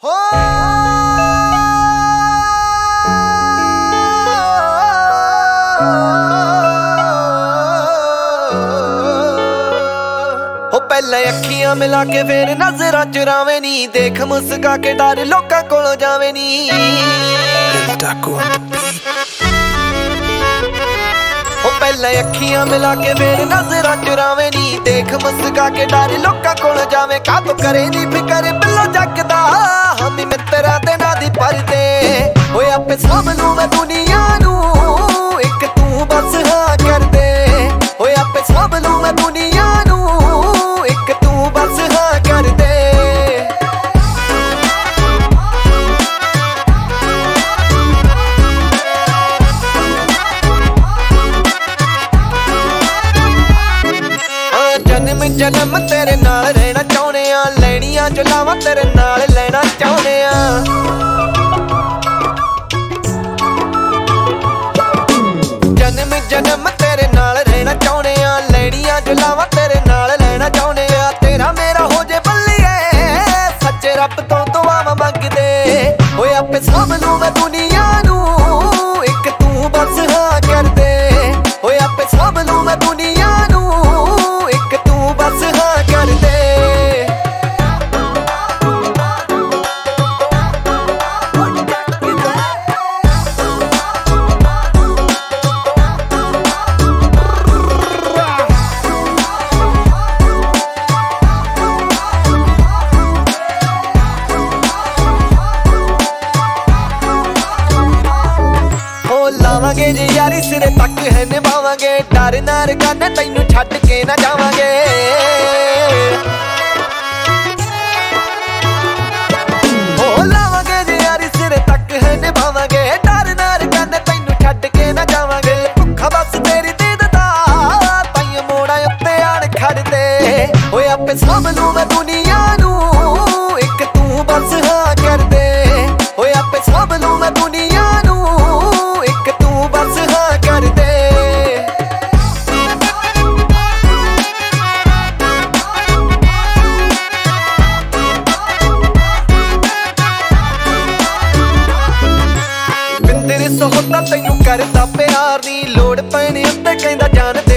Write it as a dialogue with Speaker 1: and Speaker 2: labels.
Speaker 1: ਹੋ ਪਹਿਲਾਂ ਅੱਖੀਆਂ ਮਿਲਾ ਕੇ ਫੇਰ ਨਜ਼ਰਾਂ ਚੁਰਾਵੇਂ ਨੀ, ਦੇਖ ਮੁਸਕਾ ਕੇ ਡਰ ਲੋਕਾਂ ਕੋਲੋਂ ਜਾਵੇਂ ਨੀ। ਪਹਿਲਾਂ ਅੱਖੀਆਂ ਮਿਲਾ ਕੇ ਫੇਰ ਨਜ਼ਰਾਂ ਚੁਰਾਵੇਂ ਨੀ, ਦੇਖ ਮੁਸਕਾ ਕੇ ਡਰ ਲੋਕਾਂ ਕੋਲੋਂ ਜਾਵੇਂ। ਕਾਹਤੋਂ ਕਰੇ ਨੀ ਫਿਕਰ ਬਿੱਲੋ ਜੱਗਦਾ, ਹਮੀ ਮਿੱਤਰਾਂ ਦੇ ਨਾਂ ਦੀ ਪਰਦੇ। ਓਏ ਆਪੇ ਸਾਂਭ ਲੂੰ ਮੈਂ ਦੁਨੀਆ ਨੂੰ, ਇੱਕ ਤੂੰ ਬਸ ਹਾਂ ਕਰਦੇ। ਓਏ ਆਪੇ ਸਾਂਭ ਲੂੰ ਮੈਂ ਦੁਨੀਆ ਨੂੰ, ਇੱਕ ਤੂੰ ਬਸ ਹਾਂ ਕਰਦੇ। ਜਨਮ ਜਨਮ ਤੇਰੇ ਨਾਲ ਰਹਿਣਾ ਚਾਹੁੰਦੇ ਆ, ਲੈਣੀਆਂ ਜੋ ਲਾਵਾਂ ਤੇਰੇ ਨਾਲ ਲੈਣਾ ਚਾਹੁੰਦੇ ਆ। ਜਨਮ ਜਨਮ ਤੇਰੇ ਨਾਲ ਰਹਿਣਾ ਚਾਹੁੰਦੇ ਆ, ਲੈਣੀਆਂ ਜੋ ਲਾਵਾਂ ਤੇਰੇ ਨਾਲ ਲੈਣਾ ਚਾਹੁੰਦੇ ਆ। ਤੇਰਾ ਮੇਰਾ ਹੋ ਜੇ ਬੱਲੀਏ, ਸੱਚੇ ਰੱਬ ਤੋਂ ਦੁਆਵਾਂ ਮੰਗਦੇ। ਓਏ ਆਪੇ ਸਾਂਭ ਲੂੰ ਮੈਂ ਦੁਨੀਆ ਨੂੰ, ਇੱਕ ਤੂੰ ਬਸ ਹਾਂ ਕਰਦੇ। ਓਏ ਆਪੇ ਸਾਂਭ ਲੂੰ ਮੈਂ ਦੁਨੀਆ ਨੂੰ, ਇੱਕ ਤੂੰ ਬਸ ਹਾਂ ਕਰਦੇ। ਲਾਵਾਂਗੇ ਜੇ ਯਾਰੀ ਸਿਰੇ ਤੱਕ ਹੈ ਨਿਭਾਵਾਂਗੇ, ਡਰ ਨਾ ਰਕਾਨੇ ਤੈਨੂੰ ਛੱਡ ਕੇ ਨਾ ਜਾਵਾਂਗੇ। ਲਾਵਾਂਗੇ ਜੇ ਯਾਰੀ ਸਿਰੇ ਤੱਕ ਹੈ ਨਿਭਾਵਾਂਗੇ, ਡਰ ਨਾ ਰਕਾਨੇ ਤੈਨੂੰ ਛੱਡ ਕੇ ਨਾ ਜਾਵਾਂਗੇ। ਭੁੱਖਾ ਬਸ ਤੇਰੀ ਦੀਦ ਦਾ, ਤਾਈਂ ਮੋੜਾਂ ਉੱਤੇ ਆਣ ਖੜਦੇ। ਓਏ ਆਪੇ ਸਾਂਭ ਲੂੰ ਮੈਂ ਦੁਨੀਆ ਨੂੰ, ਇੱਕ ਤੂੰ ਬਸ ਹਾਂ ਕਰਦੇ। ਓਏ ਆਪੇ ਸਾਂਭ ਲੂੰ ਮੈਂ ਦੁਨੀਆ ਨੂੰ, ਇੱਕ ਤੂੰ ਬਸ ਹਾਂ ਕਰਦੇ। ਬਿੰਦਰ ਸੋਹਤਾ ਤੈਨੂੰ ਕਰਦਾ ਪਿਆਰ ਨੀ, ਲੋੜ ਪੈਣੀ ਉੱਤੇ ਕਹਿੰਦਾ ਜਾਨ ਦੇ।